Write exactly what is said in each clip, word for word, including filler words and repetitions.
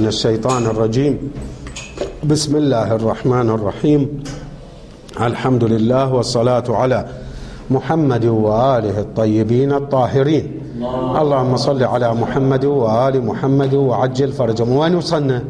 من الشيطان الرجيم. بسم الله الرحمن الرحيم. الحمد لله والصلاة على محمد وآله الطيبين الطاهرين. اللهم صل على محمد وآل محمد وعجل فرجهم. وين وصلنا؟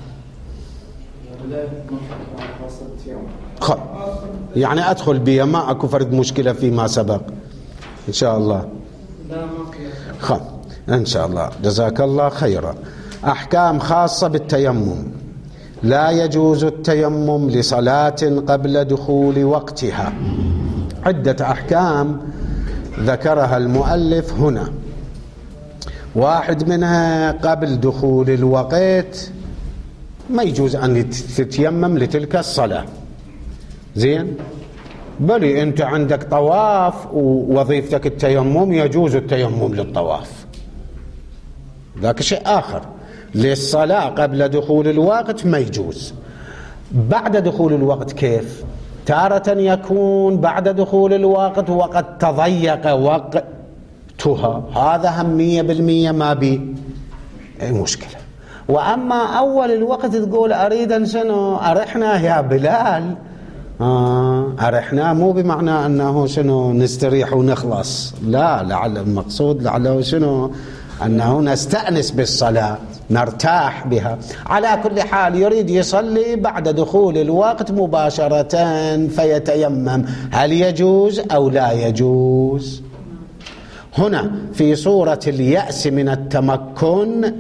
خ... يعني أدخل بي، ما أكو فرد مشكلة فيما سبق إن شاء الله. خ... إن شاء الله. جزاك الله خيرا. أحكام خاصة بالتيمم. لا يجوز التيمم لصلاة قبل دخول وقتها. عدة أحكام ذكرها المؤلف هنا. واحد منها قبل دخول الوقت ما يجوز أن تتيمم لتلك الصلاة. زين، بلي أنت عندك طواف ووظيفتك التيمم، يجوز التيمم للطواف، ذاك شيء آخر. للصلاة قبل دخول الوقت ما يجوز. بعد دخول الوقت كيف؟ تارة يكون بعد دخول الوقت وقد تضيق وقتها، هذا هم مية بالمية ما بي مشكلة. وأما أول الوقت تقول أريد أن شنو أرحنا يا بلال، آه أرحنا مو بمعنى أنه شنو نستريح ونخلص، لا، لعل المقصود لعله شنو أنه نستأنس بالصلاة، نرتاح بها. على كل حال يريد يصلي بعد دخول الوقت مباشرة فيتيمم، هل يجوز أو لا يجوز؟ هنا في صورة اليأس من التمكن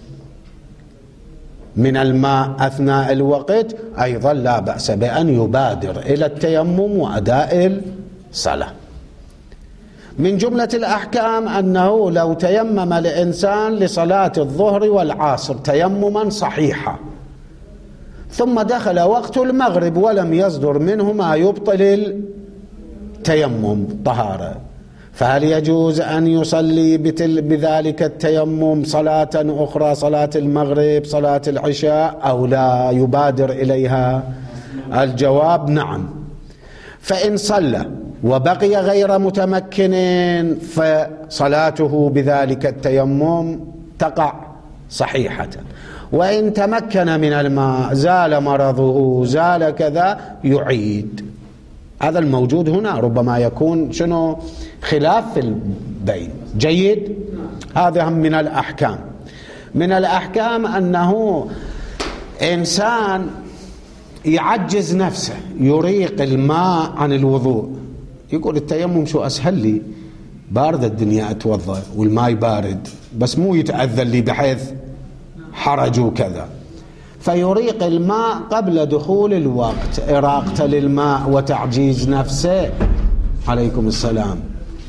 من الماء أثناء الوقت أيضا لا بأس بأن يبادر إلى التيمم وأداء الصلاة. من جملة الأحكام أنه لو تيمم الإنسان لصلاة الظهر والعصر تيمما صحيحا، ثم دخل وقت المغرب ولم يصدر منه ما يبطل التيمم طهارة، فهل يجوز أن يصلي بذلك التيمم صلاة أخرى، صلاة المغرب، صلاة العشاء، أو لا يبادر إليها؟ الجواب نعم. فإن صلى وبقي غير متمكن فصلاته بذلك التيمم تقع صحيحة. وإن تمكن من الماء، زال مرضه، زال كذا، يعيد. هذا الموجود هنا ربما يكون شنو خلاف في البين. جيد. هذا هم من الأحكام. من الأحكام أنه إنسان يعجز نفسه، يريق الماء عن الوضوء، يقول التيمم شو أسهل لي، باردة الدنيا أتوضأ والماء بارد، بس مو يتأذى لي بحيث حرج وكذا، فيريق الماء قبل دخول الوقت. إراقة للماء وتعجيز نفسه، عليكم السلام،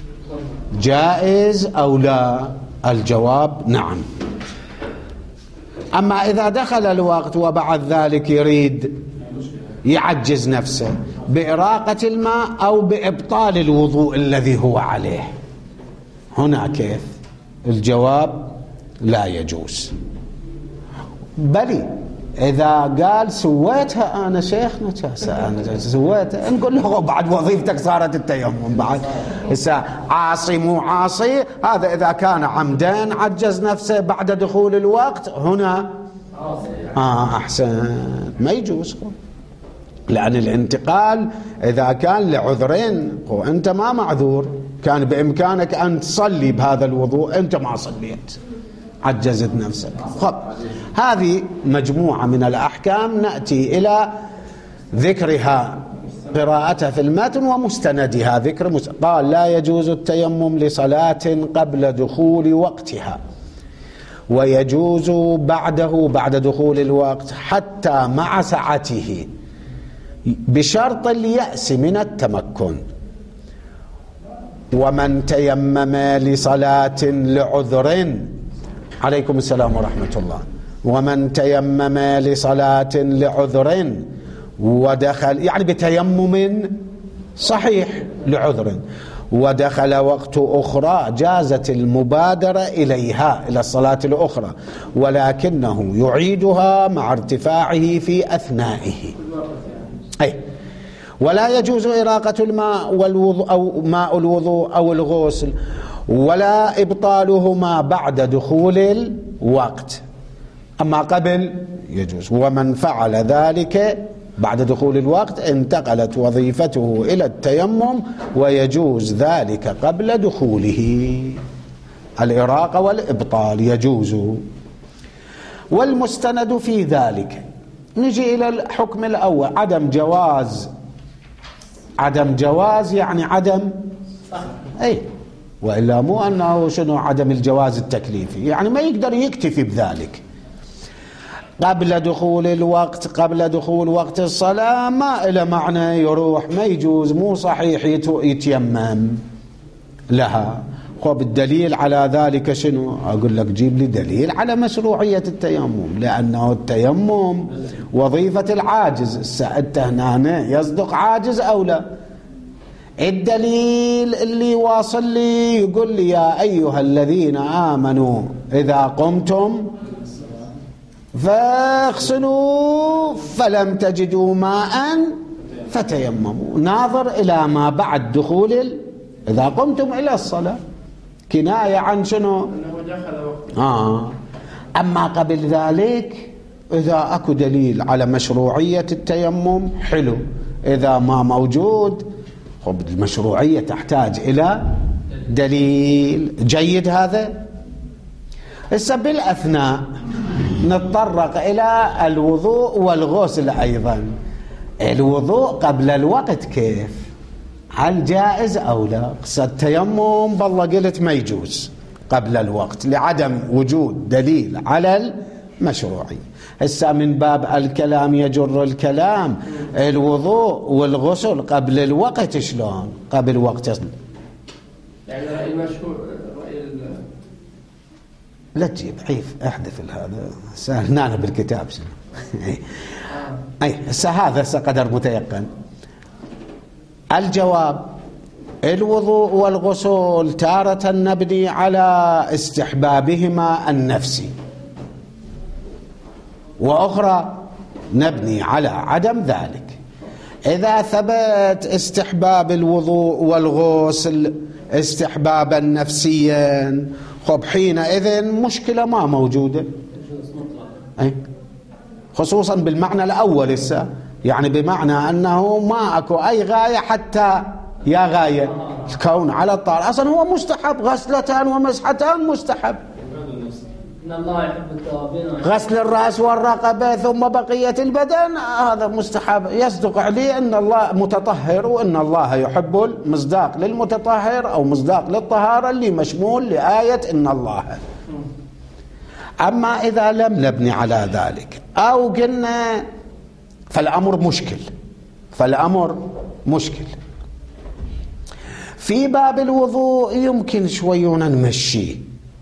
جائز أو لا؟ الجواب نعم. أما إذا دخل الوقت وبعد ذلك يريد يعجز نفسه بإراقة الماء أو بإبطال الوضوء الذي هو عليه، هنا كيف؟ الجواب لا يجوز. بل إذا قال سويتها أنا شيخنا كاسة أنا سويتها، نقول له بعد وظيفتك صارت التيمم، بعد هسه عاصي مو عاصي، هذا إذا كان عمدان عجز نفسه بعد دخول الوقت، هنا آه أحسن ما يجوز. لأن الانتقال إذا كان لعذرين، وأنت ما معذور، كان بإمكانك أن تصلي بهذا الوضوء، أنت ما صليت، عجزت نفسك. خب، هذه مجموعة من الأحكام نأتي إلى ذكرها، قراءتها في المتن ومستندها. ذكر مست... قال لا يجوز التيمم لصلاة قبل دخول وقتها، ويجوز بعده بعد دخول الوقت حتى مع سعته، بشرط اليأس من التمكن. ومن تيمم لصلاة لعذر، عليكم السلام ورحمة الله، ومن تيمم لصلاة لعذر ودخل، يعني بتيمم صحيح لعذر، ودخل وقت أخرى، جازت المبادرة إليها، إلى الصلاة الأخرى، ولكنه يعيدها مع ارتفاعه في أثنائه. أي ولا يجوز إراقة الماء والوضوء أو ماء الوضوء أو الغسل، ولا إبطالهما بعد دخول الوقت. أما قبل يجوز. ومن فعل ذلك بعد دخول الوقت انتقلت وظيفته إلى التيمم، ويجوز ذلك قبل دخوله، الإراقة والإبطال يجوز. والمستند في ذلك، نجي إلى الحكم الأول، عدم جواز. عدم جواز يعني عدم أي، وإلا مو أنه شنو عدم الجواز التكليفي، يعني ما يقدر يكتفي بذلك. قبل دخول الوقت، قبل دخول وقت الصلاة ما إلى معنى يروح، ما يجوز، مو صحيح يتيمم لها. خب الدليل على ذلك شنو؟ أقول لك جيب لي دليل على مشروعية التيمم، لأنه التيمم وظيفة العاجز. أنت هنا يصدق عاجز أو لا؟ الدليل اللي واصل لي يقول لي يا أيها الذين آمنوا إذا قمتم فاغسلوا فلم تجدوا ماء فتيمموا، ناظر إلى ما بعد دخول ال... إذا قمتم إلى الصلاة، كناية عن شنو؟ آه. أما قبل ذلك إذا أكو دليل على مشروعية التيمم حلو، إذا ما موجود خب المشروعية تحتاج إلى دليل. جيد هذا. هسه بالأثناء نتطرق إلى الوضوء والغسل أيضا. الوضوء قبل الوقت كيف؟ هل جائز أو لا؟ قصة التيمم بالله قلت ما يجوز قبل الوقت لعدم وجود دليل على المشروعية. هسه من باب الكلام يجر الكلام، الوضوء والغسل قبل الوقت شلون؟ قبل وقت يعني رأي المشهور، رأي لا تجيب عيف احذف هذا سهل هنا بالكتاب شنو. اي هسه هذا هسه قدر متيقن. الجواب الوضوء والغسل تارة نبني على استحبابهما النفسي، وأخرى نبني على عدم ذلك. إذا ثبت استحباب الوضوء والغسل استحبابا نفسيا، خب حينئذ مشكلة ما موجودة، أي خصوصا بالمعنى الأول هسه، يعني بمعنى أنه ما أكو أي غاية حتى يا غاية الكون على الطهارة، أصلا هو مستحب، غسلتان ومسحتان مستحب. إن الله يحب التوابين، غسل الرأس والرقبة ثم بقية البدن هذا مستحب، يصدق عليه أن الله متطهر، وأن الله يحب المصداق للمتطهر أو مصداق للطهارة اللي مشمول لآية إن الله. أما إذا لم نبني على ذلك أو قلنا فالأمر مشكل، فالأمر مشكل. في باب الوضوء يمكن شويون نمشيه،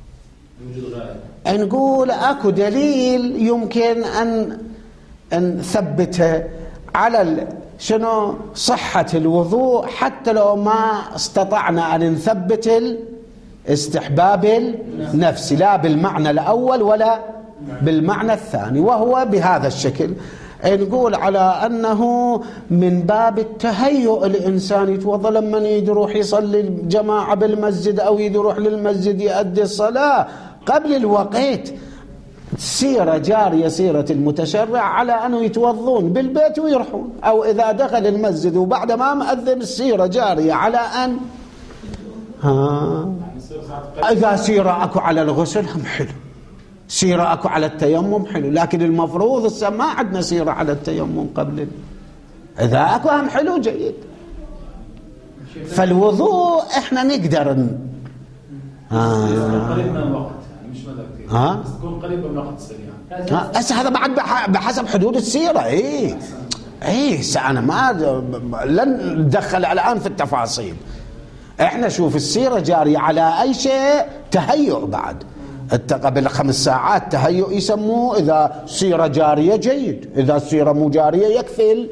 نقول أكو دليل يمكن أن نثبته على شنو صحة الوضوء، حتى لو ما استطعنا أن نثبت الاستحباب النفسي، لا بالمعنى الأول ولا بالمعنى الثاني، وهو بهذا الشكل. نقول على أنه من باب التهيؤ الإنسان يتوضأ لما يروح يصلي الجماعة بالمسجد أو يروح للمسجد يؤدي الصلاة قبل الوقت، سيرة جارية سيرة المتشرع على أنه يتوضون بالبيت ويرحون، أو إذا دخل المسجد وبعد ما مأذن السيرة جارية على أن ها إذا سيرة أكو على الغسل هم حلو، سيرة أكو على التيمم حلو، لكن المفروض السماء ما عندنا سيرة على التيمم قبل، إذا أكو هم حلو جيد. فالوضوء إحنا نقدر ن... آه. قريب من الوقت يعني مش مدى كثير، ها بس تكون قريب من الوقت سريعا. هسه هذا بعد بحسب حدود السيرة. إيه إيه أنا ما لن ندخل الآن في التفاصيل، إحنا شوف السيرة جارية على أي شيء، تهيؤ بعد انت قبل خمس ساعات تهيؤ يسموه، إذا سيرة جارية جيد، إذا السيرة مو جارية يكفي،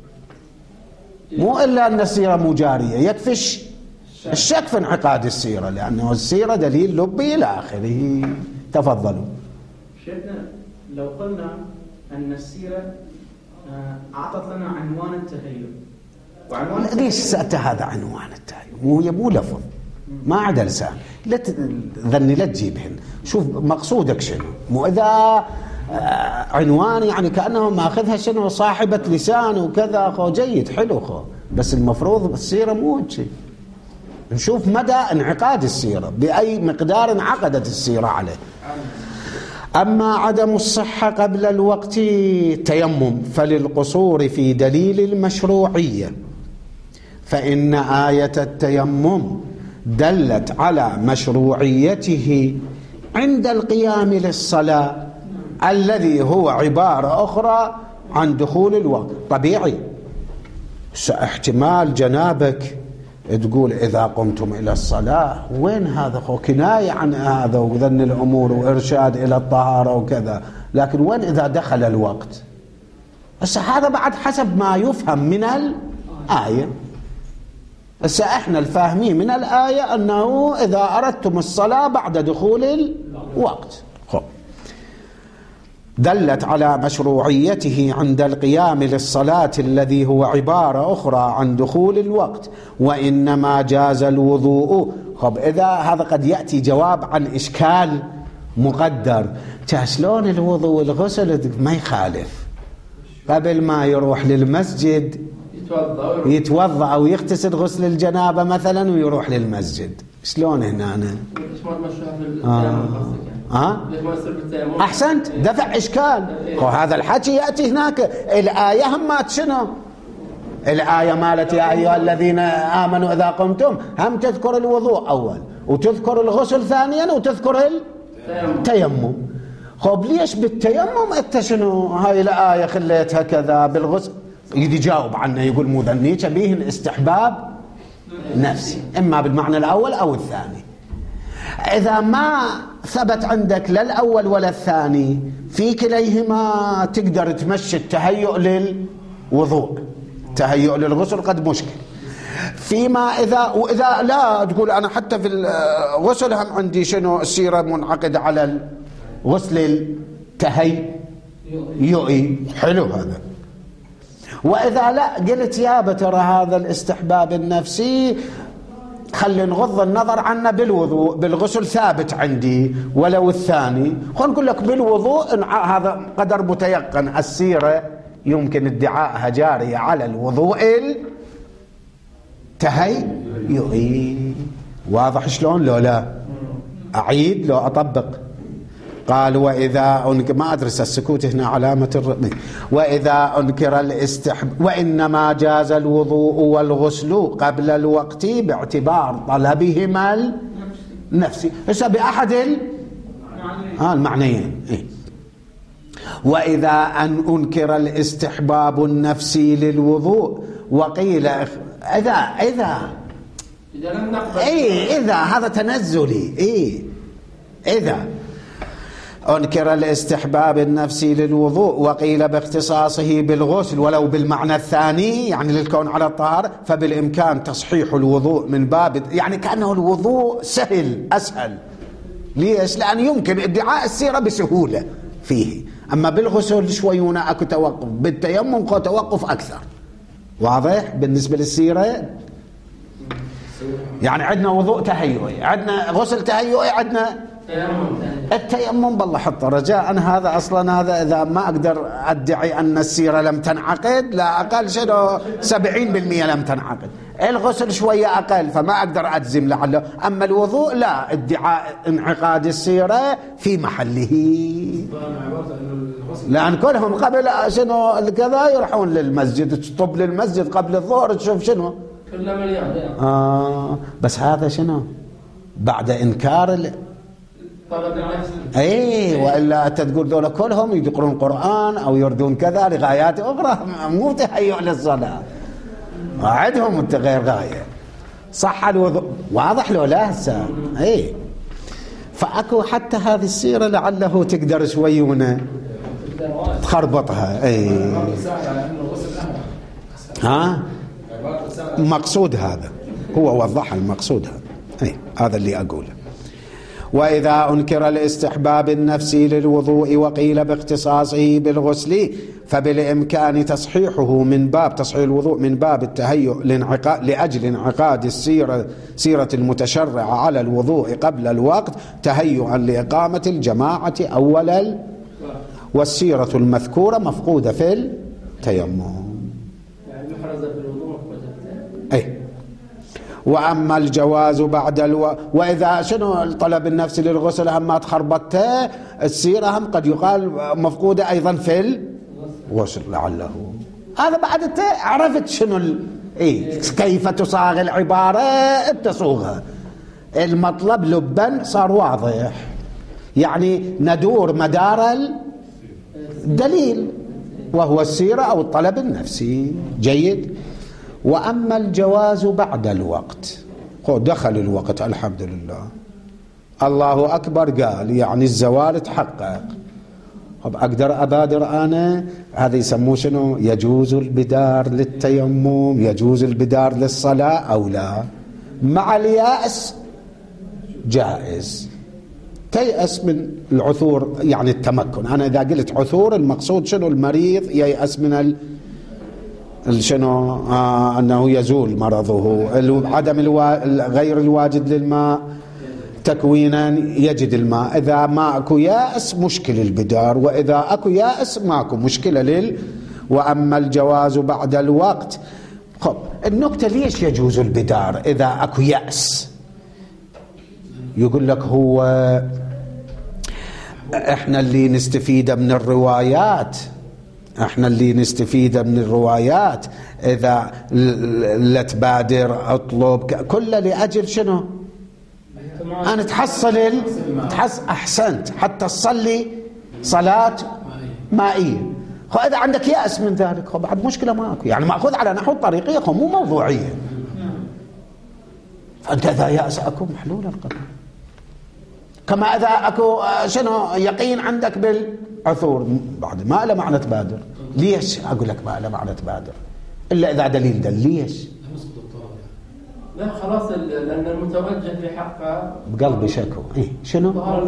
مو إلا أن السيرة مو جارية يكفي الشك في انعقاد السيرة، لأنه السيرة دليل لبي إلى آخره. تفضلوا. شيخنا لو قلنا أن السيرة أعطت لنا عنوان التهيؤ، وعنوان ليش سأت هذا عنوان التهيؤ؟ مو هي مو لفظ، ما عدا لسان، لا ذني لا تجيبهن. شوف مقصودك شنو، مو إذا عنوان يعني كأنه ماخذها شنو صاحبة لسان وكذا. خو جيد حلو خو، بس المفروض السيرة مو هيك. نشوف مدى انعقاد السيرة، بأي مقدار انعقدت السيرة عليه. أما عدم الصحة قبل الوقت تيمم فللقصور في دليل المشروعية، فإن آية التيمم دلت على مشروعيته عند القيام للصلاة الذي هو عبارة أخرى عن دخول الوقت. طبيعي احتمال جنابك تقول إذا قمتم إلى الصلاة، وين هذا خو كناية عن هذا وذن الأمور وإرشاد إلى الطهارة وكذا، لكن وين إذا دخل الوقت؟ بس هذا بعد حسب ما يفهم من الآية. بس احنا الفاهمين من الآية أنه إذا أردتم الصلاة بعد دخول الوقت. خو. دلت على مشروعيته عند القيام للصلاة الذي هو عبارة أخرى عن دخول الوقت، وإنما جاز الوضوء. خب إذا هذا قد يأتي جواب عن إشكال مقدر، شلون الوضوء والغسل ما يخالف؟ قبل ما يروح للمسجد يتوضأ أو يغتسل غسل الجنابة مثلا ويروح للمسجد، شلون هنا أنا؟ آه. آه؟ أحسنت، دفع إشكال. وهذا الحكي يأتي هناك. الآية همات شنو؟ الآية مالت يا أيها الذين آمنوا إذا قمتم، هم تذكر الوضوء أول وتذكر الغسل ثانيا وتذكر التيمم. خب ليش بالتيمم أنت شنو هاي الآية خليتها كذا بالغسل؟ يجي يجاوب عنه يقول مو ذنيك به الاستحباب نفسي، إما بالمعنى الأول أو الثاني. إذا ما ثبت عندك لا الأول ولا الثاني، في كليهما تقدر تمشي التهيؤ للوضوء، تهيؤ للغسل قد مشكل. فيما إذا وإذا لا تقول أنا حتى في الغسل هم عندي شنو السيرة منعقد على الغسل التهيؤي، حلو هذا. وإذا لا قلت يا ترى هذا الاستحباب النفسي خلي نغض النظر عنه بالوضوء، بالغسل ثابت عندي ولو الثاني، خل نقول لك بالوضوء هذا قدر متيقن. السيرة يمكن ادعائها جارية على الوضوء التهيئي. واضح شلون؟ لو لا أعيد لو أطبق. قال وإذا أنكر، ما أدرس السكوت هنا علامة الرقم، وإذا أنكر الاستحباب وإنما جاز الوضوء والغسل قبل الوقت باعتبار طلبهما النفسي. هسه بأحد آه المعنيين. إيه؟ وإذا أن أنكر الاستحباب النفسي للوضوء وقيل إذا إذا إيه إذا هذا تنزلي. إيه إذا أنكر الاستحباب النفسي للوضوء وقيل باختصاصه بالغسل ولو بالمعنى الثاني يعني للكون على الطهارة، فبالإمكان تصحيح الوضوء من باب يعني كأنه الوضوء سهل أسهل. ليش؟ لأن يمكن ادعاء السيرة بسهولة فيه، أما بالغسل شوي هنا أكو توقف، بالتيمم أكو توقف أكثر. واضح؟ بالنسبة للسيرة يعني عندنا وضوء تهيئي، عندنا غسل تهيئي، عندنا التيمم. بالله حط رجاء هذا أصلا هذا إذا ما أقدر أدعي أن السيرة لم تنعقد، لا أقل شنو سبعين بالمئة لم تنعقد. الغسل شوية أقل فما أقدر أجزم لعله، أما الوضوء لا، ادعاء انعقاد السيرة في محله، لأن كلهم قبل شنو كذا يروحون للمسجد، تطب للمسجد قبل الظهر تشوف شنو كله مليان. آه بس هذا شنو بعد إنكار ال... اي والا انت تقول ذولا كلهم يقرون قرآن او يردون كذا لغايات اخرى، مو تهيؤ للصلاه، عندهم غير غايه. صح الوضوء واضح لو لا هسه؟ اي فاكو حتى هذه السيره لعله تقدر شوي هنا تخربطها. اي ها مقصود هذا هو وضح المقصود هذا. اي هذا اللي اقوله. وإذا أنكر الاستحباب النفسي للوضوء وقيل باختصاصه بالغسل فبالإمكان تصحيحه من باب تصحيح الوضوء من باب التهيؤ لانعقاد لأجل انعقاد السيرة سيرة المتشرع على الوضوء قبل الوقت تهيئا لإقامة الجماعة أولا. والسيرة المذكورة مفقودة في التيمم. يعني محرزة في الوضوء مفقودة في التيمم. أي. وأما الجواز بعد الو... وإذا شنو الطلب النفسي للغسل أما تخربطته السيرة هم قد يقال مفقودة أيضا في الغسل لعله. هذا بعد انت عرفت شنو ال... إيه؟ كيف تصاغ العبارة بتصوغها. المطلب لبا صار واضح، يعني ندور مدار الدليل وهو السيرة أو الطلب النفسي. جيد. وأما الجواز بعد الوقت، دخل الوقت الحمد لله، الله أكبر قال، يعني الزوال تحقق، أقدر أبادر أنا. هذا يسموه شنو؟ يجوز البدار للتيمم، يجوز البدار للصلاة أو لا. مع اليأس جائز. تيأس من العثور يعني التمكن. أنا إذا قلت عثور المقصود شنو؟ المريض ييأس من ال شنو آه أنه يزول مرضه. عدم الوا... غير الواجد للماء تكوينا يجد الماء. إذا ما أكو يأس مشكل البدار، وإذا أكو يأس ماكو مشكلة لل. وأما الجواز بعد الوقت، خب النكتة ليش يجوز البدار إذا أكو يأس؟ يقول لك هو احنا اللي نستفيد من الروايات احنا اللي نستفيد من الروايات اذا لا تبادر اطلب كل لأجل شنو؟ انا تحصل تحص احسنت حتى تصلي صلاة مائية. اذا عندك يأس من ذلك بعد مشكلة ماكو، يعني مأخوذ على نحو الطريقية مو موضوعية. فانت اذا يأس اكو محلول القضاء. كما إذا أكو شنو يقين عندك بالعثور بعد ما له معنى تبادر. ليش أقول لك ما له معنى تبادر إلا إذا دليل دل. ليش؟ لا خلاص لأن المتوجه في حقه بقلبي شكو. إيه شنو؟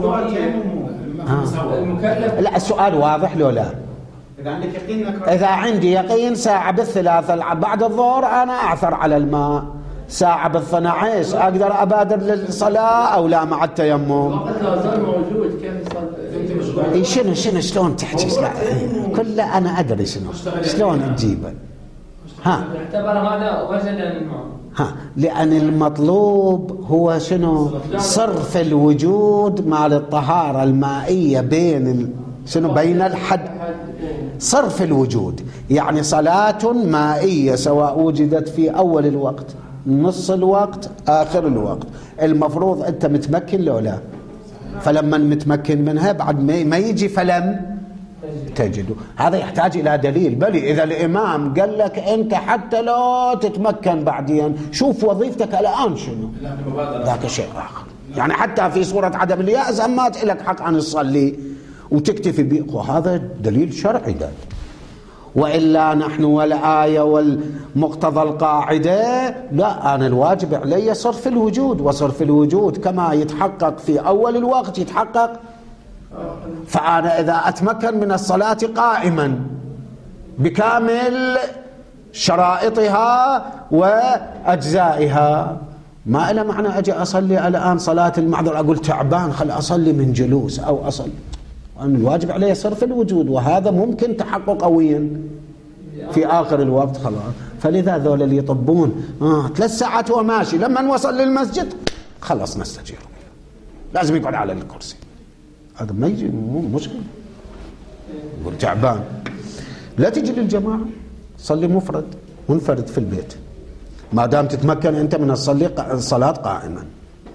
آه. المكلف. لا السؤال واضح لو لا؟ إذا عندك يقين إذا عندي يقين ساعة بالثلاثة بعد الظهر أنا أعثر على الماء، ساعة بالثنى عشر أقدر أبادر للصلاة أو لا مع التيمم؟ وقت لا زال موجود كيف يصلي؟ إيه شنو شنو شلون تحكي؟ كله أنا أدري شنو شلون تجيبه. ها يعتبر هذا وجدا الماء. ها لأن المطلوب هو شنو؟ صرف الوجود مع الطهارة المائية بين ال... شنو بين الحد، صرف الوجود. يعني صلاة مائية سواء وجدت في أول الوقت نص الوقت آخر الوقت المفروض أنت متمكن لو لا. فلما متمكن منها بعد ما يجي فلم تجده. هذا يحتاج إلى دليل. بل إذا الإمام قال لك أنت حتى لو تتمكن بعدين شوف وظيفتك الآن شنو، ذاك شيء آخر. يعني حتى في صورة عدم اليأس أما لك حق أن تصلي وتكتفي به، هذا دليل شرعي ده. وإلا نحن والآية والمقتضى القاعدة لا، أنا الواجب علي صرف الوجود، وصرف الوجود كما يتحقق في أول الوقت يتحقق. فأنا إذا أتمكن من الصلاة قائما بكامل شرائطها وأجزائها ما إلا معنى أجي أصلي الآن صلاة المعذور أقول تعبان خل أصلي من جلوس أو أصلي. أن الواجب عليه صرف الوجود، وهذا ممكن تحقق قويا في آخر الوقت خلاص. فلذا ذول اللي يطبون آه ثلاث ساعات وماشي لما نوصل للمسجد خلص نستجير، لازم يقعد على الكرسي. هذا ما يجي مو مشكلة. يقول تعبان لا تجي للجماعة، صلي مفرد منفرد في البيت ما دام تتمكن أنت من الصلاة قائما.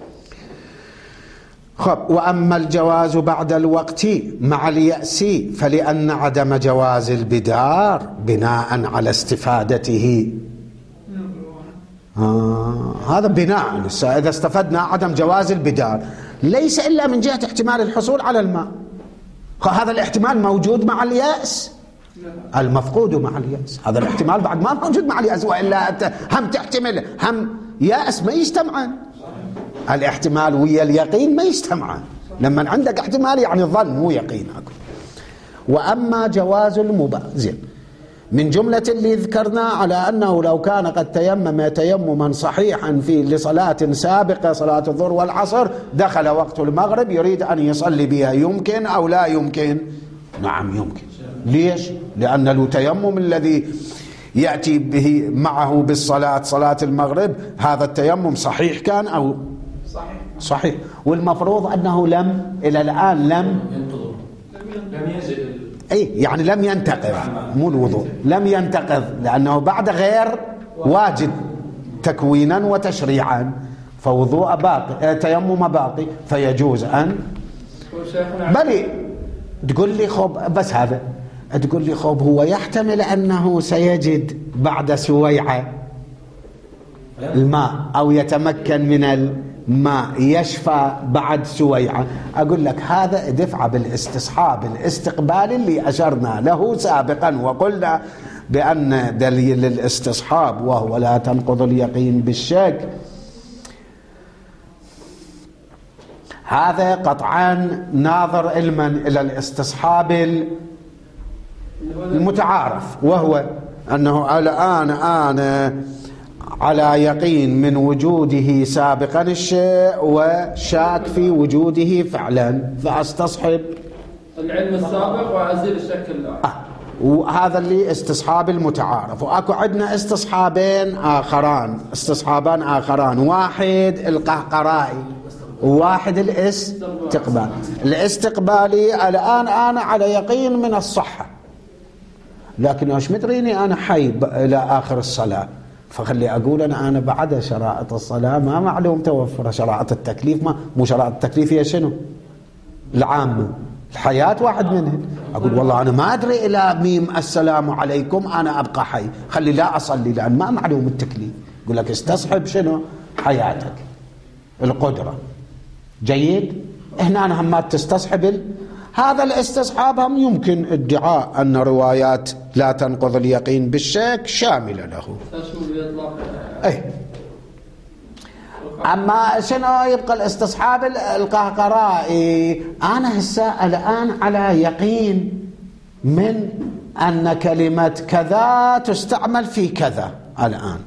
خب وأما الجواز بعد الوقت مع اليأس فلأن عدم جواز البدار بناء على استفادته. آه هذا بناء إذا استفدنا عدم جواز البدار ليس إلا من جهة احتمال الحصول على الماء. هذا الاحتمال موجود مع اليأس، المفقود مع اليأس. هذا الاحتمال بعد ما موجود مع اليأس، وإلا هم تحتمل هم يأس ما يجتمعان. الاحتمال ويا اليقين ما يجتمعان. لما عندك احتمال يعني ظن مو يقين. وأما جواز المبازر من جملة اللي ذكرنا على أنه لو كان قد تيمم تيمما صحيحا في لصلاة سابقة صلاة الظهر والعصر دخل وقت المغرب يريد أن يصلي بها، يمكن أو لا يمكن؟ نعم يمكن. ليش؟ لأن التيمم الذي يأتي به معه بالصلاة صلاة المغرب هذا التيمم صحيح كان أو صحيح صحيح، والمفروض أنه لم إلى الآن لم لم يزل أي يعني لم ينتقض، مو الوضوء لم ينتقض، لأنه بعد غير واجد تكوينا وتشريعا، فوضوء باقي تيمم باقي فيجوز أن بل تقول لي خب بس هذا تقول لي خب هو يحتمل أنه سيجد بعد سويعة الماء أو يتمكن من الماء يشفى بعد سويعة. أقول لك هذا دفع بالاستصحاب الاستقبالي اللي أشرنا له سابقا وقلنا بأن دليل الاستصحاب وهو لا تنقض اليقين بالشك هذا قطعا ناظر علما إلى الاستصحاب المتعارف، وهو أنه الآن أنا على يقين من وجوده سابقا الشيء وشاك في وجوده فعلا، فأستصحب العلم السابق وأزيل الشك الآن. آه. وهذا اللي استصحاب المتعارف. وأكو عندنا استصحابين آخران استصحابان آخران، واحد القهقرائي وواحد الاستقبال. الاستقبالي الآن أنا على يقين من الصحة، لكن ايش مدريني أنا حي إلى آخر الصلاة، فخلي أقول أنا أنا بعد شرائط الصلاة ما معلوم توفر شرائط التكليف، ما مو شرائط التكليف هي شنو؟ العام الحياة واحد منهم. أقول والله أنا ما أدري إلى ميم السلام عليكم أنا أبقى حي، خلي لا أصلي لأن ما معلوم التكليف. يقول لك استصحب شنو؟ حياتك القدرة. جيد؟ هنا أنا هم ما تستصحب ال... هذا الاستصحاب هم يمكن ادعاء أن روايات لا تنقض اليقين بالشك شاملة له. أي. أما شنو يبقى الاستصحاب القهقرائي؟ أنا هسه الآن على يقين من أن كلمة كذا تستعمل في كذا الآن،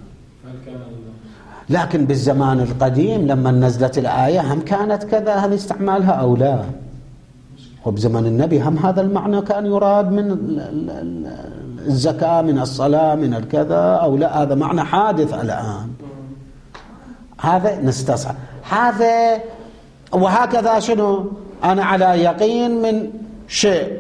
لكن بالزمان القديم لما نزلت الآية هم كانت كذا هذه استعمالها أو لا؟ وبزمن النبي هم هذا المعنى كان يراد من الزكاة من الصلاة من الكذا أو لا؟ هذا معنى حادث الآن، هذا نستصحب هذا. وهكذا شنو أنا على يقين من شيء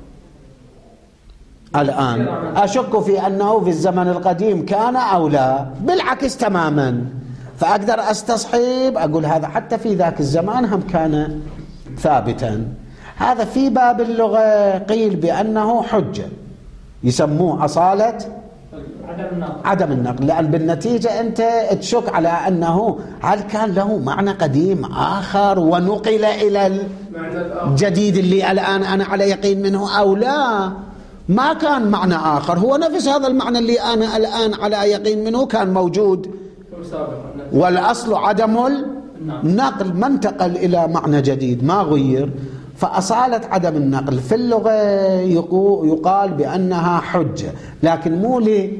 الآن أشك في أنه في الزمن القديم كان أو لا، بالعكس تماما، فأقدر أستصحب أقول هذا حتى في ذاك الزمان هم كان ثابتا. هذا في باب اللغة قيل بأنه حجة، يسموه أصالة عدم النقل. عدم النقل، لأن بالنتيجة أنت تشك على أنه هل كان له معنى قديم آخر ونقل إلى الجديد اللي الآن أنا على يقين منه أو لا. ما كان معنى آخر، هو نفس هذا المعنى اللي أنا الآن على يقين منه كان موجود، والأصل عدم النقل، ما انتقل إلى معنى جديد ما غير. فأصالة عدم النقل في اللغة يقال بأنها حجة، لكن مو لي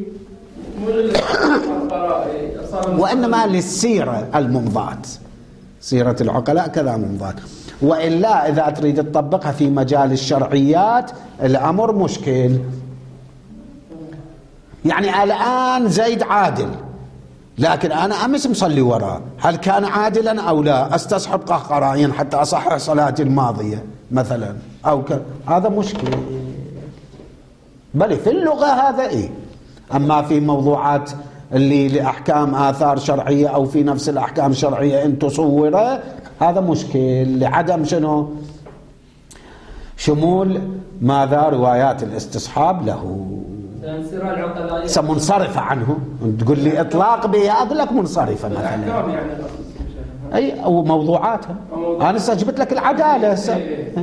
وإنما للسيرة الممضات، سيرة العقلاء كذا ممضات. وإلا إذا تريد تطبقها في مجال الشرعيات الأمر مشكل. يعني الآن زيد عادل، لكن أنا أمس مصلي وراه، هل كان عادلا أو لا؟ أستصحب قهقرائيا حتى أصحح صلاتي الماضية مثلا أو ك... هذا مشكل. بل في اللغة هذا إيه. أما في موضوعات اللي لأحكام آثار شرعية أو في نفس الأحكام الشرعية أن تصوره، هذا مشكل لعدم شنو شمول ماذا روايات الاستصحاب له، منصرفة عنه. تقول لي إطلاق بها أقول لك منصرفة مثلا، أي أو موضوعاتها. أنا سجبت لك العدالة هسه.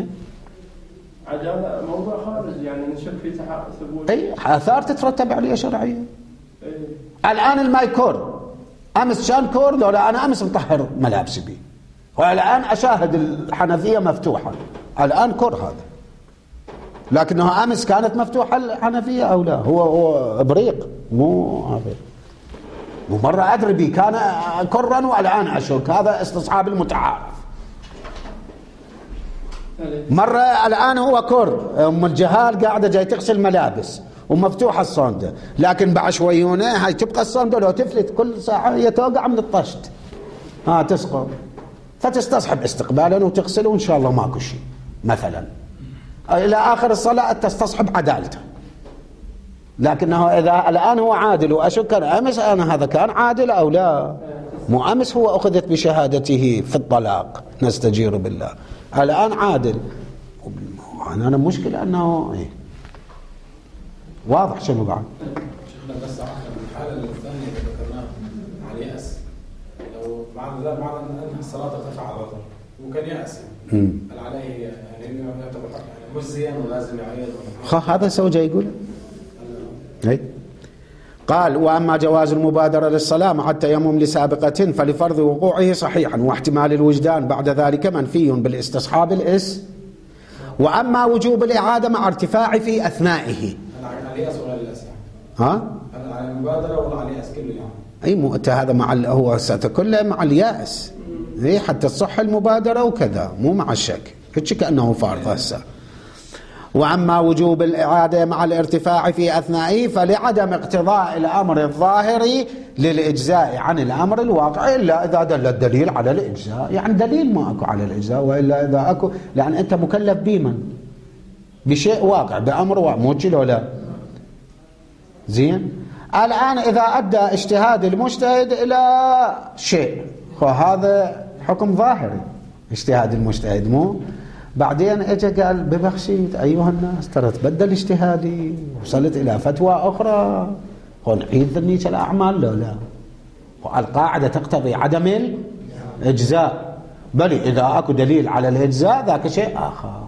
عدالة موضوع خارج يعني نشك في ثبوت أي آثار تترتب عليها شرعية. الآن المايكور أمس كان كور، لولا أنا أمس مطهر ملابسي بي، والآن أشاهد الحنفية مفتوحة، الآن كور هذا، لكنه أمس كانت مفتوحة الحنفية أو لا؟ هو هو إبريق مو هذا، ومرة أدري بي كان كرا والآن أشك. هذا استصحاب المتعارف. مرة الآن هو كر أم الجهال قاعدة جاي تغسل ملابس ومفتوحة الصندة، لكن بعد شويونة هاي تبقى الصندة لو تفلت كل ساعة هي توقع من الطشت ها تسقط، فتستصحب استقبالا وتغسل وإن شاء الله ماكو شيء مثلا إلى آخر الصلاة تستصحب عدالته. لكنه إذا الآن هو عادل وأشك أمس أنا هذا كان عادل أو لا، مو أمس هو أخذت بشهادته في الطلاق نستجير بالله، الآن عادل. أنا مشكلة أنه إيه؟ واضح شنو بعد؟ شيخنا بس الحالة الثانية اللي ذكرناها على اليأس، لو بعد ذلك بعد أن أنهى الصلاة ارتفع عضله وكان يأس هل عليه يعني إنه يعتبر يعني مجزيا ولازم يعيد؟ خ هذا سوى جاي يقول. أي قال: وأما جواز المبادرة للصلاة مع التيمم لسابقة فلفرض وقوعه صحيحا، واحتمال الوجدان بعد ذلك منفي بالاستصحاب الإس. وأما وجوب الإعادة مع ارتفاع في أثنائه. على اليأس ولا اليأس؟ ها؟ على المبادرة ولا على اليأس كله يعني؟ أي مو هذا مع هو كله مع اليأس، إيه حتى تصح المبادرة وكذا، مو مع الشك، هيك كأنه فارض هسه. وأما وجوب الإعادة مع الارتفاع في أثنائه فلعدم اقتضاء الأمر الظاهري للإجزاء عن الأمر الواقع إلا إذا دل الدليل على الإجزاء، يعني دليل ما أكو على الإجزاء، وإلا إذا أكو لأن أنت مكلف بمن؟ بشيء واقع، بأمر واقع، مو كذا ولا زين. الآن إذا أدى اجتهاد المجتهد إلى شيء وهذا حكم ظاهري اجتهاد المجتهد، مو بعدين اجى قال ببخشيت أيها الناس ترى تبدل اجتهادي وصلت إلى فتوى أخرى ونعيد ذنيك الأعمال. لا لا، والقاعدة تقتضي عدم الإجزاء، بل إذا أكو دليل على الإجزاء ذاك شيء آخر.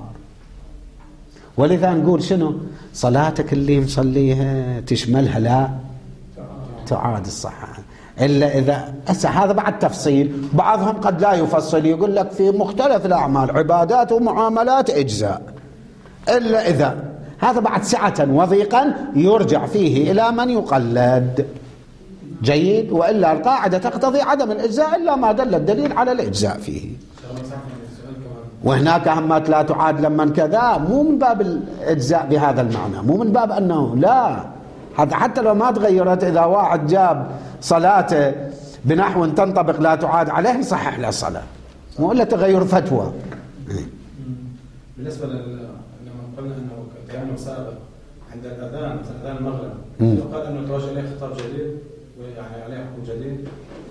ولذا نقول شنو؟ صلاتك اللي مصليها تشملها لا تعاد الصحة إلا إذا هسه هذا بعد تفصيل، بعضهم قد لا يفصل يقول لك في مختلف الأعمال عبادات ومعاملات إجزاء، إلا إذا هذا بعد سعة وضيقا يرجع فيه إلى من يقلد جيد، وإلا القاعدة تقتضي عدم الإجزاء إلا ما دل الدليل على الإجزاء فيه. وهناك همات لا تعاد لمن كذا، مو من باب الإجزاء بهذا المعنى، مو من باب أنه لا، هذا حتى لو ما تغيرت إذا واحد جاب صلاته بنحو تنطبق لا تعاد عليه يصحح له الصلاة، مو إلا تغير فتوى. بالنسبة لما قلنا أنه تيمم سابق عند الأذان مثل أذان المغرب، لو قال أنه توجه إليه خطاب جديد ويعني عليه حكم جديد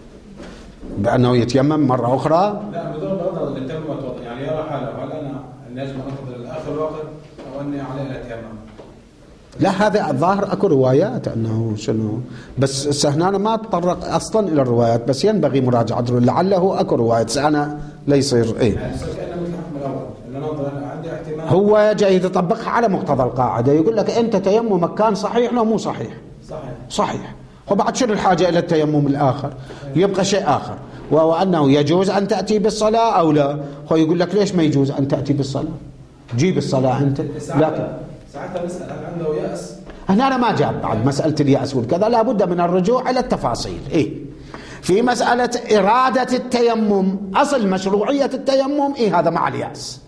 بأنه يتيمم مرة أخرى؟ لا، بدون غرض للتيمم يعني يرى حاله هل أنا أن يجب أن أنتظر لآخر الوقت أو أني عليه التيمم؟ لا، هذا الظاهر أكو روايات أنه شنو، بس هنا ما تطرق أصلا إلى الروايات، بس ينبغي مراجعة لعله أكو روايات أنا لا يصير إيه يعني يصير كأنه مثل الحكم الأول إنه ننظر عندي احتمال هو جاي يطبقها على مقتضى القاعدة، يقول لك أنت تيممك كان صحيح لو مو صحيح؟ صحيح صحيح، وبعد شنو الحاجة إلى التيمم الآخر؟ يبقى شيء آخر، وهو أنه يجوز أن تأتي بالصلاة أو لا. هو يقول لك ليش ما يجوز أن تأتي بالصلاة؟ جيب الصلاة أنت. لكن ساعتها نسأل هل عنده يأس؟ هنا أنا ما جاب بعد مسألة اليأس والكذا، لابد من الرجوع إلى التفاصيل. إيه في مسألة إرادة التيمم، أصل مشروعية التيمم إيه هذا مع اليأس.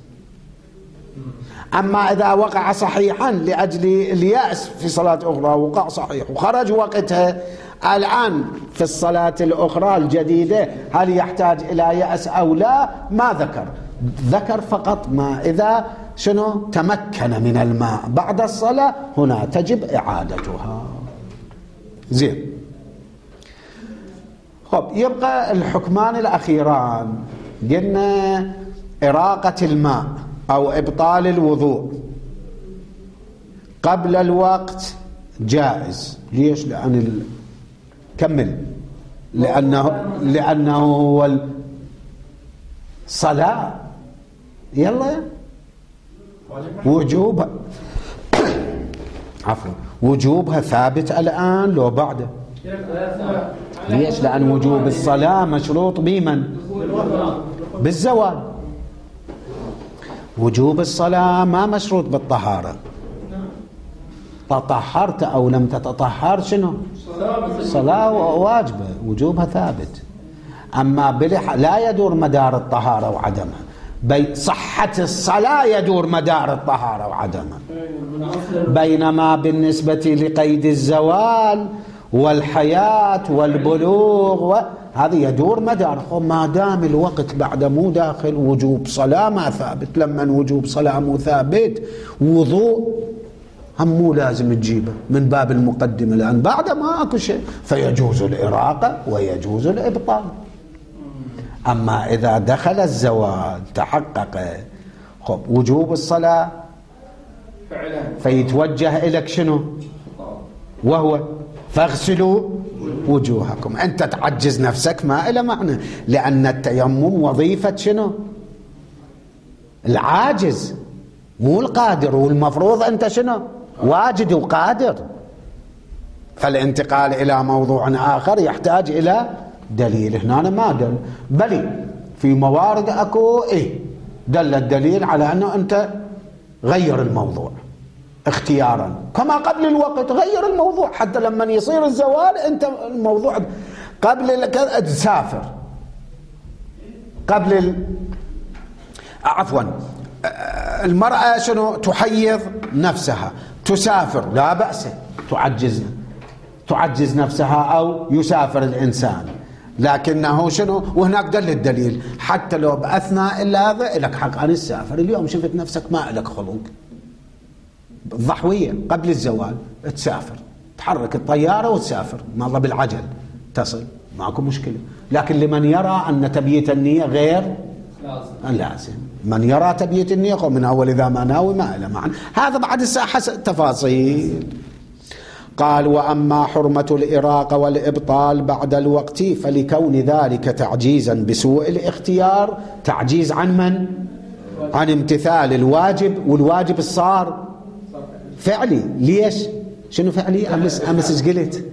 أما إذا وقع صحيحا لأجل اليأس في صلاة أخرى وقع صحيح وخرج وقتها، الآن في الصلاة الأخرى الجديدة هل يحتاج إلى يأس أو لا؟ ما ذكر، ذكر فقط ما إذا شنو تمكن من الماء بعد الصلاة هنا تجب إعادتها. زين، خب يبقى الحكمان الأخيران، قلنا إراقة الماء أو إبطال الوضوء قبل الوقت جائز. ليش؟ لأن ال... كمل لأنه لأنه هو الصلاة يلا وجوبها عفوا وجوبها ثابت الآن لو بعده. ليش؟ لأن وجوب الصلاة مشروط بمن؟ بالزوال. وجوب الصلاة ما مشروط بالطهارة. تطهرت أو لم تتطهر شنو؟ صلاة واجبة وجوبها ثابت. أما بلح لا يدور مدار الطهارة وعدمها، بين صحة الصلاة يدور مدار الطهارة وعدمها، بينما بالنسبة لقيد الزوال والحياة والبلوغ وهذا يدور مدار. ما دام الوقت بعد مو داخل وجوب صلاة ما ثابت، لما وجوب صلاة مو ثابت وضوء هم مو لازم تجيبه من باب المقدمة، لأن بعد ما أكو شيء فيجوز الإراقة ويجوز الإبطال. أما إذا دخل الزوال تحقق خب وجوب الصلاة فيتوجه إليك شنو؟ وهو فاغسلوا وجوهكم. أنت تعجز نفسك ما إلى معنى، لأن التيمم وظيفة شنو؟ العاجز مو القادر، والمفروض أنت شنو؟ واجد وقادر. فالانتقال إلى موضوع آخر يحتاج إلى دليل. هنا ما دل، بل في موارد أكو إيه دل الدليل على أنه أنت غير الموضوع اختيارا، كما قبل الوقت غير الموضوع. حتى لما يصير الزوال أنت الموضوع قبل تسافر، قبل ال... عفوا المرأة شنو تحيض نفسها تسافر لا بأس، تعجز تعجز نفسها أو يسافر الإنسان، لكنه شنو وهناك دل الدليل حتى لو بأثناء إلا هذا لك حق أن تسافر. اليوم شفت نفسك ما لك خلق الضحوية قبل الزوال تسافر، تحرك الطيارة وتسافر ماذا بالعجل تصل ماكو مشكلة. لكن لمن يرى أن تبييت النية غير لازم, لازم. من يرى تبييت النية من أول إذا ما ناوي ما إلى معنى. هذا بعد الساحة تفاصيل. قال وأما حرمة الإراقة والإبطال بعد الوقت فلكون ذلك تعجيزا بسوء الاختيار، تعجيز عن من؟ عن امتثال الواجب، والواجب الصار فعلي. ليش؟ شنو فعلي؟ أمس أمس إيش قلت؟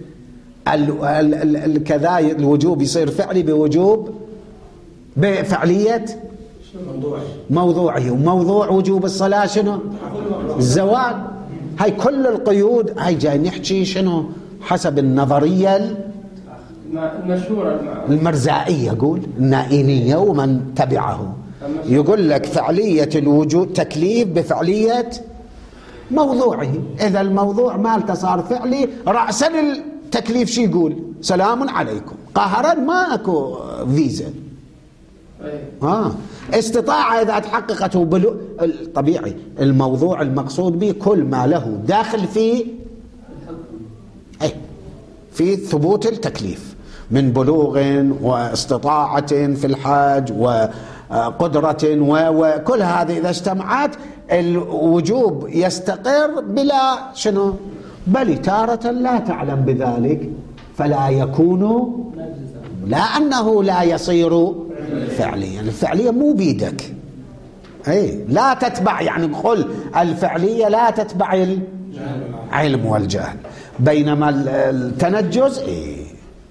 كذا الوجوب يصير فعلي بوجوب بفعلية موضوعي، وموضوع وجوب الصلاة شنو؟ الزوال. هاي كل القيود هاي جاي نحكي شنو حسب النظرية المشهورة المرزائية، يقول النائينية ومن تبعه، يقول لك فعلية الوجود تكليف بفعلية موضوعه. إذا الموضوع مالته صار فعلي رأسا التكليف شي يقول سلام عليكم، قهرا ما أكو فيزا. آه. استطاعة إذا تحققت بلو... طبيعي الموضوع المقصود به كل ما له داخل فيه أي في ثبوت التكليف من بلوغ واستطاعة في الحج وقدرة وكل هذه إذا اجتمعت الوجوب يستقر بلا شنو، بل تارة لا تعلم بذلك فلا يكون، لا أنه لا يصير فعليا. الفعلية مو بيدك، أي لا تتبع، يعني نقول الفعلية لا تتبع العلم والجهل، بينما التنجز إيه.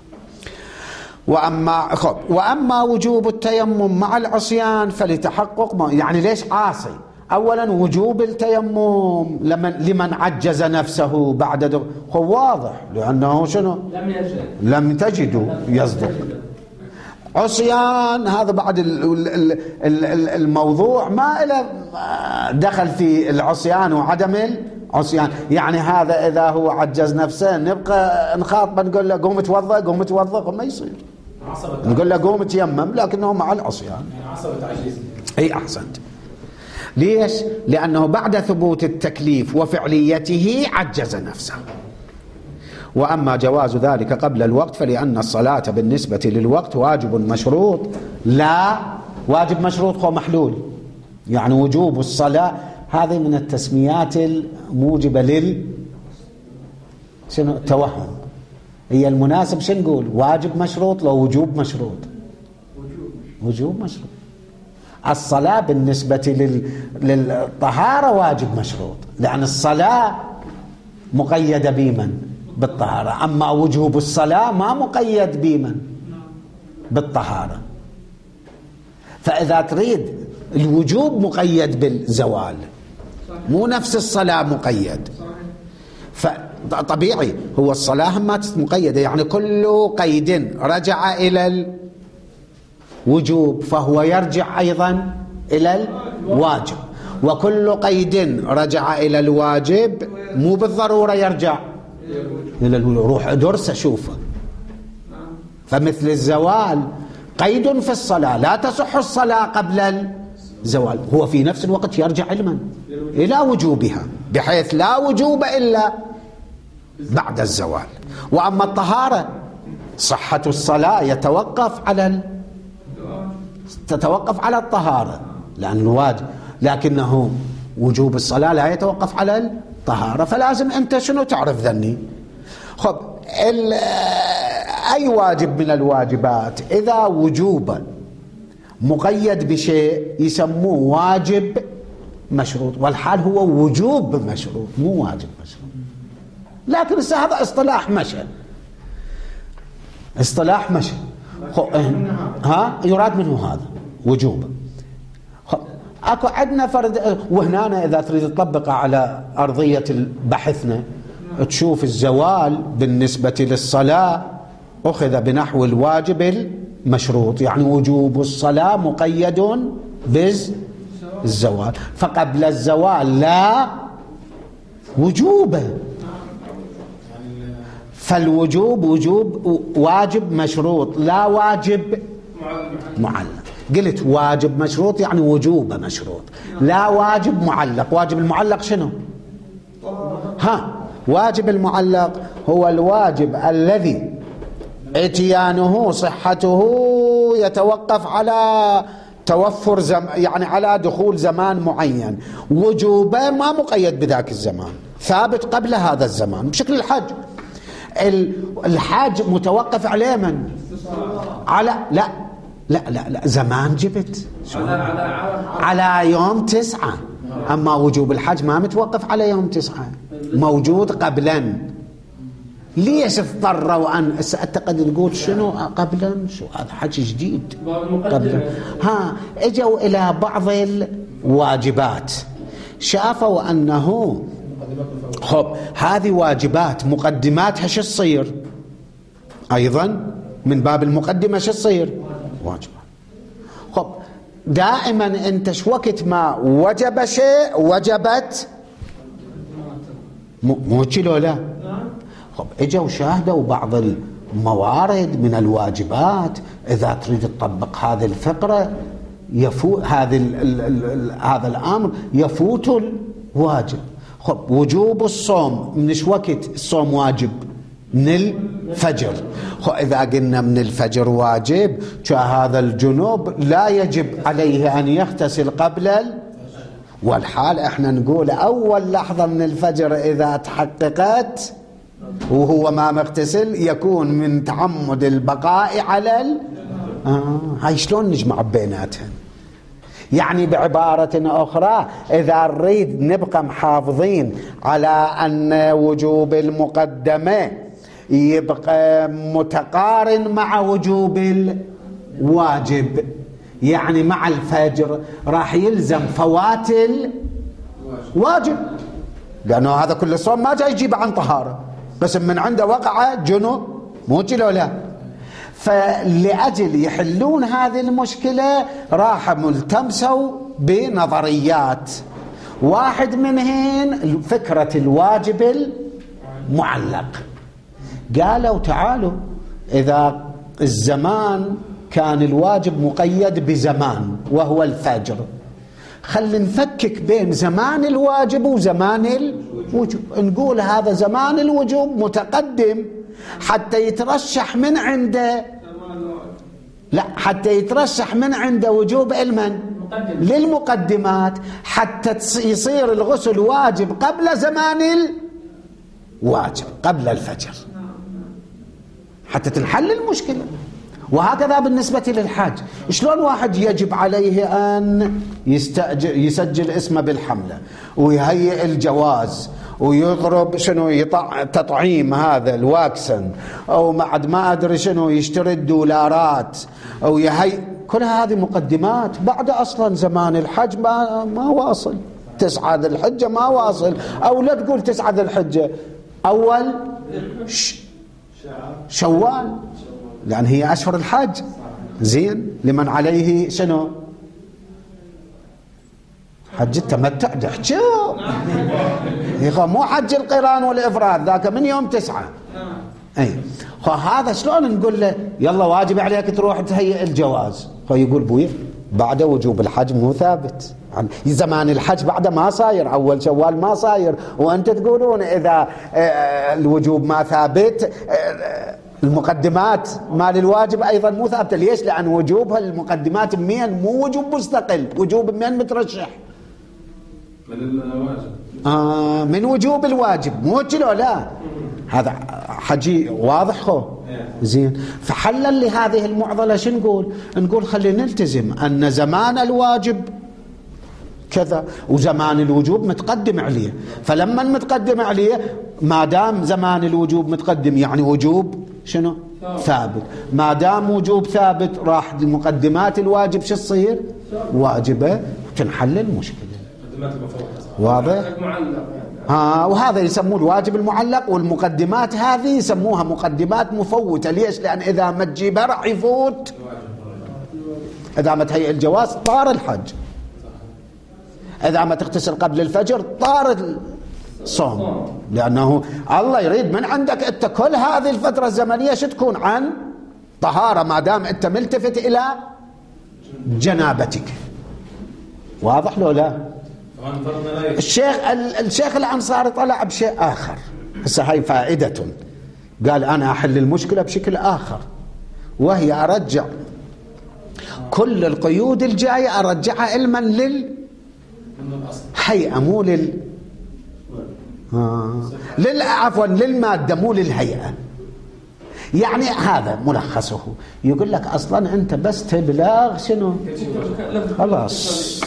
وأما خب وأما وجوب التيمم مع العصيان فلتحقق، يعني ليش عاصي؟ أولا وجوب التيمم لمن لمن عجز نفسه بعد دغ... هو واضح لأنه شنو لم يجد لم تجدوا يصدق. عصيان هذا بعد الموضوع ما له دخل في العصيان وعدم العصيان. يعني هذا إذا هو عجز نفسه نبقى نخاطبه نقول له قوم توضأ قوم توضأ، ما يصير. نقول له قوم تيمم لكنه مع العصيان. يعني عصبة تعجيز. أي أحسنت. ليش؟ لأنه بعد ثبوت التكليف وفعليته عجز نفسه. وأما جواز ذلك قبل الوقت فلأن الصلاة بالنسبة للوقت واجب مشروط، لا واجب مشروط هو محلول، يعني وجوب الصلاة هذه من التسميات الموجبة لل شنو التوهم. هي المناسب شنو نقول؟ واجب مشروط لو وجوب مشروط؟ وجوب مشروط. الصلاة بالنسبة لل... للطهارة واجب مشروط، لأن الصلاة مقيدة بمن؟ بالطهارة. أما وجوب الصلاة ما مقيد بمن؟ بالطهارة. فإذا تريد الوجوب مقيد بالزوال، مو نفس الصلاة مقيد. فطبيعي هو الصلاة ما مقيدة، يعني كل قيد رجع إلى الوجوب فهو يرجع أيضا إلى الواجب، وكل قيد رجع إلى الواجب مو بالضرورة يرجع إلى الوجوب. روح أدرس أشوفه. فمثل الزوال قيد في الصلاة، لا تصح الصلاة قبل الزوال، هو في نفس الوقت يرجع علما إلى وجوبها، بحيث لا وجوب إلا بعد الزوال. وأما الطهارة صحة الصلاة يتوقف على ال... تتوقف على الطهارة لأن الواجب، لكنه وجوب الصلاة لا يتوقف على الطهارة. فلازم أنت شنو تعرف ذني. خب ال... أي واجب من الواجبات إذا وجوبا مقيد بشيء يسموه واجب مشروط، والحال هو وجوب مشروط مو واجب مشروط. لكن هذا اصطلاح مشى، اصطلاح مشى. ها يراد منه هذا وجوب. اكو عندنا فرد، وهنا اذا تريد تطبقه على ارضيه بحثنا تشوف الزوال بالنسبه للصلاه اخذ بنحو الواجب المشروط، يعني وجوب الصلاه مقيد بالزوال، فقبل الزوال لا وجوبه. فالوجوب وجوب واجب مشروط لا واجب معلق. قلت واجب مشروط يعني وجوب مشروط، لا واجب معلق. واجب المعلق شنو؟ ها واجب المعلق هو الواجب الذي اتيانه صحته يتوقف على توفر زم يعني على دخول زمان معين، وجوبه ما مقيد بذاك الزمان، ثابت قبل هذا الزمان. بشكل الحج، الحاج متوقف عليه من؟ على لا لا لا, لا. زمان جبت على, على يوم تسعة، أما وجوب الحج ما متوقف على يوم تسعة، موجود قبلا. ليش اضطروا أن أعتقد تقول شنو قبلا؟ شو هذا حج جديد قبلا. ها اجوا إلى بعض الواجبات شافوا أنه خب هذه واجبات مقدماتها شو تصير؟ أيضا من باب المقدمة شو تصير؟ واجبات. خب دائما أنت شو وقت ما وجب شيء وجبت مو كيلو لا. خب اجوا شاهدوا بعض الموارد من الواجبات، إذا تريد تطبق هذه الفقرة يفوت هذا هذا الأمر يفوت الواجب. خب وجوب الصوم من ايش وقت الصوم واجب؟ من الفجر. خب اذا قلنا من الفجر واجب، هذا الجنوب لا يجب عليه ان يغتسل قبل والحال احنا نقول اول لحظه من الفجر اذا تحققت وهو ما مغتسل يكون من تعمد البقاء على ال... آه. هاي شلون نجمع بيناتهم؟ يعني بعبارة أخرى إذا نريد نبقى محافظين على أن وجوب المقدمة يبقى متقارن مع وجوب الواجب، يعني مع الفجر راح يلزم فوات الواجب، لأنه هذا كل صوم ما جاي يجيب عن طهارة، قسم من عنده وقع جنوب مو كيلو لا. فلأجل يحلون هذه المشكلة راح ملتمسوا بنظريات، واحد منهن فكرة الواجب المعلق. قالوا تعالوا إذا الزمان كان الواجب مقيد بزمان وهو الفجر، خلي نفكك بين زمان الواجب وزمان الوجوب، نقول هذا زمان الوجوب متقدم حتى يترشح من عنده لا حتى يترشح من عنده وجوب المن للمقدمات، حتى يصير الغسل واجب قبل زمان الواجب قبل الفجر، حتى تنحل المشكلة. وهكذا بالنسبة للحاج، شلون واحد يجب عليه أن يستأجر يسجل اسمه بالحملة ويهيئ الجواز ويضرب شنو يطع تطعيم هذا الواكسن أو بعد ما أدري شنو يشتري الدولارات أو يهيئ، كل هذه مقدمات بعد أصلا زمان الحج ما, ما واصل، تسعة ذي الحجة ما واصل، أو لا تقول تسعة ذي الحجة أول ش... شوال، لأن هي أشهر الحج زين لمن عليه شنو حج التمتع تحجوا يا مو حج القران والافراد ذاك من يوم تسعة. اي هذا شلون نقول له يلا واجب عليك تروح تهيئ الجواز؟ هو يقول بوي بعد وجوب الحج مو ثابت، زمان الحج بعد ما صاير، اول شوال ما صاير، وانت تقولون اذا الوجوب ما ثابت المقدمات مال الواجب ايضا مو ثابته. ليش؟ لان وجوب المقدمات من مو وجوب مستقل، وجوب من مترشح من الواجب آه من وجوب الواجب مو كيلو. لا هذا حجي واضح خو زين. فحلا لهذه المعضله شو نقول؟ نقول خلينا نلتزم ان زمان الواجب كذا وزمان الوجوب متقدم عليه، فلما متقدم عليه ما دام زمان الوجوب متقدم يعني وجوب شنو؟ ثابت. ما دام وجوب ثابت راح المقدمات الواجب شو تصير؟ واجبه، تنحل المشكله. واضح؟ ها وهذا يسموه الواجب المعلق، والمقدمات هذه يسموها مقدمات مفوته. ليش؟ لان اذا ما تجيبها راح يفوت، اذا ما تهيئ الجواز طار الحج، اذا ما تغتسل قبل الفجر طار الصوم، لانه الله يريد من عندك انت كل هذه الفتره الزمنيه شو تكون عن طهاره ما دام انت ملتفت الى جنابتك. واضح لو لا؟ الشيخ الشيخ الأنصاري طلع بشيء آخر. هسه هاي فائدة، قال أنا أحل المشكلة بشكل آخر، وهي أرجع كل القيود الجاية أرجعها علما للهيئة مو لل آه. لل عفوا للمادة مو للهيئة. يعني هذا ملخصه، يقول لك أصلا أنت بس تبلغ شنو خلاص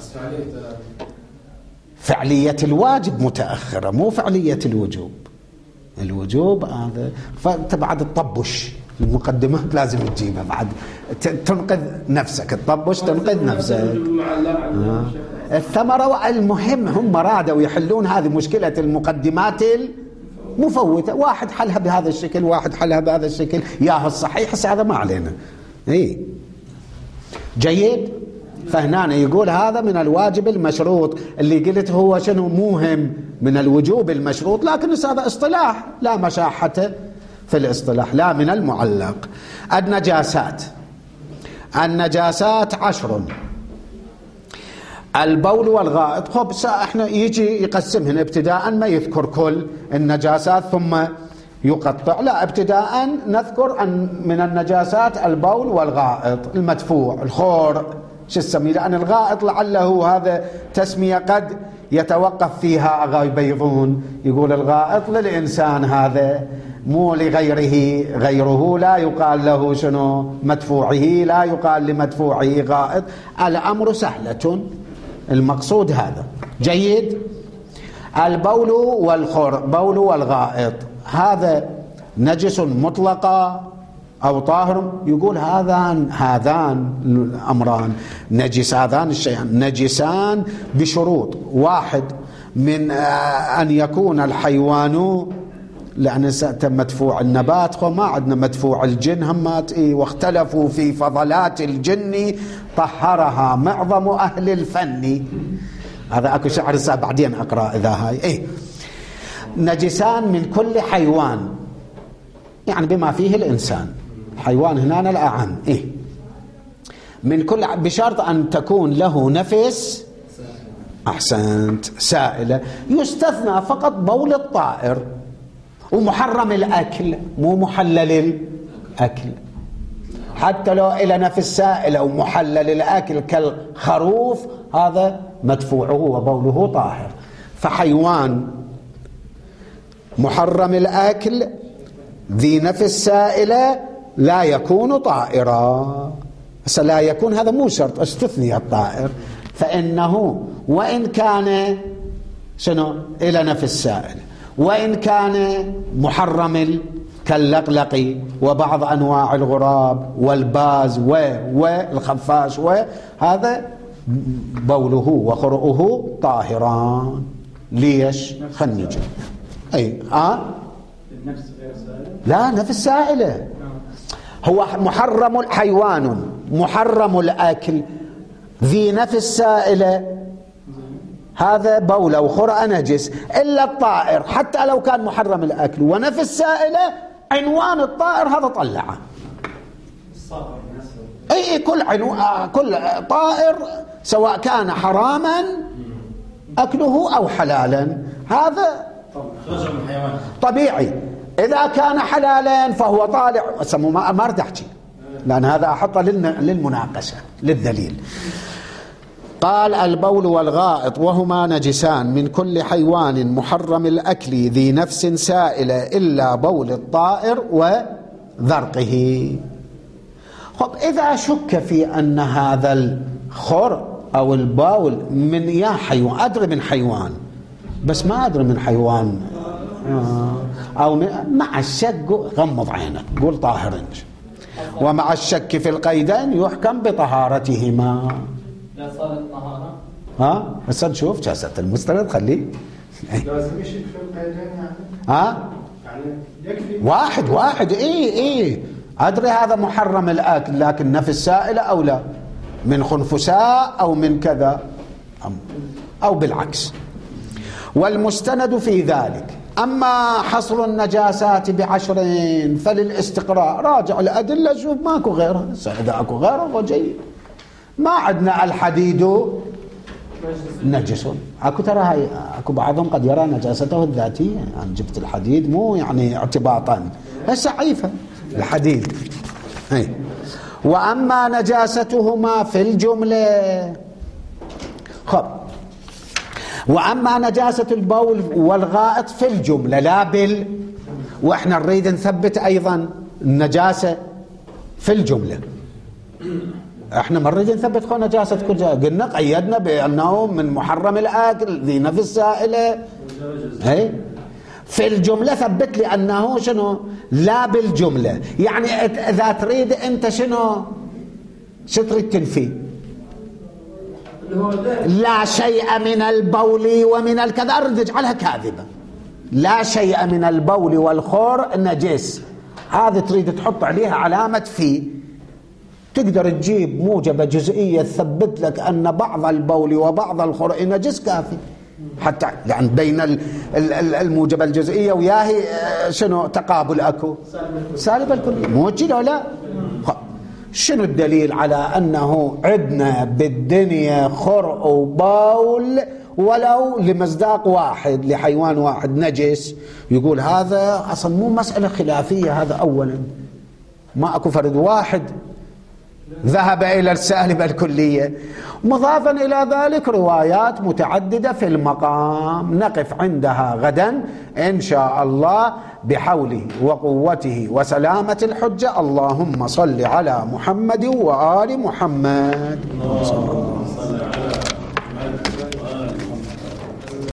فعلية الواجب متأخرة مو فعلية الوجوب. الوجوب هذا فأنت بعد تطبش المقدمات لازم تجيبها، بعد تنقذ نفسك، تطبش تنقذ نفسك. آه. الثمرة المهم هم رادوا يحلون هذه مشكلة المقدمات المفوتة، واحد حلها بهذا الشكل واحد حلها بهذا الشكل، ياهو الصحيح هذا ما علينا. اي جيد. فهنا يقول هذا من الواجب المشروط، اللي قلت هو شنو مهم من الوجوب المشروط، لكن هذا اصطلاح لا مشاحة في الاصطلاح، لا من المعلق. النجاسات النجاسات عشر: البول والغائط. خب احنا يجي يقسمهن ابتداء، ما يذكر كل النجاسات ثم يقطع، لا ابتداء نذكر أن من النجاسات البول والغائط المدفوع الخور شو السمي، لأن الغائط لعله هذا تسمية قد يتوقف فيها أغايبيضون، يقول الغائط للإنسان هذا مو لغيره، غيره لا يقال له شنو مدفوعه، لا يقال لمدفوعه غائط. الأمر سهلة، المقصود هذا. جيد. البول والخور، بول والغائط هذا نجس مطلقا أو طاهر؟ يقول هذان هذان الأمران نجس، هذان الشيئان نجسان بشروط: واحد من أن يكون الحيوان، لأن مدفوع النبات وما عندنا مدفوع الجن همات إيه، واختلفوا في فضلات الجن طهرها معظم أهل الفن. هذا أكو شعر سا بعدين أقرأ إذا هاي إيه. نجسان من كل حيوان، يعني بما فيه الإنسان، حيوان هنا الأعم إيه، من كل، بشرط أن تكون له نفس، أحسنت، سائلة. يستثنى فقط بول الطائر، ومحرم الأكل مو محلل الأكل، حتى لو إلى نفس سائلة ومحلل الأكل كالخروف هذا مدفوعه وبوله طاهر. فحيوان محرم الأكل ذي نفس سائلة لا يكون طائرا. لا يكون هذا مو شرط، استثني الطائر، فإنه وإن كان شنو إلى نفس سائلة، وإن كان محرم كاللقلق وبعض أنواع الغراب والباز والخفاش، وهذا بوله وخرؤه طاهران. ليش؟ خلنا نجي أي آه النفس غير سائلة؟ لا، نفس سائلة. هو محرم الحيوان محرم الأكل ذي نفس سائلة هذا بول أو خرأ نجس، إلا الطائر حتى لو كان محرم الأكل ونفي السائلة عنوان الطائر هذا طلعه. أي كل عنو... كل طائر سواء كان حراما أكله أو حلالا هذا طبيعي. إذا كان حلالا فهو طالع سمو ما ما رد أحكي لأن هذا أحطه للمناقشة للدليل. قال البول والغائط وهما نجسان من كل حيوان محرم الأكل ذي نفس سائلة إلا بول الطائر وذرقه. خب إذا شك في أن هذا الخر أو البول من يا حيوان، أدري من حيوان بس ما أدري من حيوان أو مع الشك غمض عينك قول طاهر، ومع الشك في القيدين يحكم بطهارتهما. لا صارت طهارة ها بس نشوف جلسة المستند خليه لازم يشك في القيدين يعني ها يعني يكفي واحد واحد ايه ايه أدري هذا محرم الأكل لكن نفي السائلة أو لا، من خنفساء أو من كذا أو بالعكس. والمستند في ذلك أما حصر النجاسات بعشرين فللاستقراء، راجع الأدلة شوف ماكو غيرها، إذا أكو غيرها وجيد. ما عندنا الحديد نجس، أكو ترى هاي أكو بعضهم قد يرى نجاسته الذاتية، أنا يعني جبت الحديد مو يعني اعتباطا هسه عيفة الحديد هي. وأما نجاستهما في الجملة خب وأما نجاسة البول والغائط في الجملة لا بال، وإحنا نريد نثبت أيضا النجاسة في الجملة، احنا ما نريد نثبت خو نجاسة كل جاء. قلنا قيدنا بأنه من محرم الأكل ذي نفس السائلة هي. في الجملة ثبت لي أنه شنو لا بالجملة، يعني إذا تريد أنت شنو شو تريد تنفي؟ لا شيء من البول ومن الكذا، أريد اجعلها كاذبة. لا شيء من البول والخور نجس، هذا تريد تحط عليها علامة في. تقدر تجيب موجبة جزئية تثبت لك أن بعض البول وبعض الخور نجس كافي، حتى يعني بين الموجبة الجزئية وياهي شنو تقابل أكو سالب الكلية، مو كذا ولا؟ شنو الدليل على أنه عندنا بالدنيا خرء وبول ولو لمصداق واحد لحيوان واحد نجس؟ يقول هذا أصلا مو مسألة خلافية، هذا أولا ما أكو فرد واحد ذهب إلى السالبة الكلية. مضافا إلى ذلك روايات متعددة في المقام نقف عندها غدا إن شاء الله بحوله وقوته وسلامة الحجة. اللهم صل على محمد وآل محمد.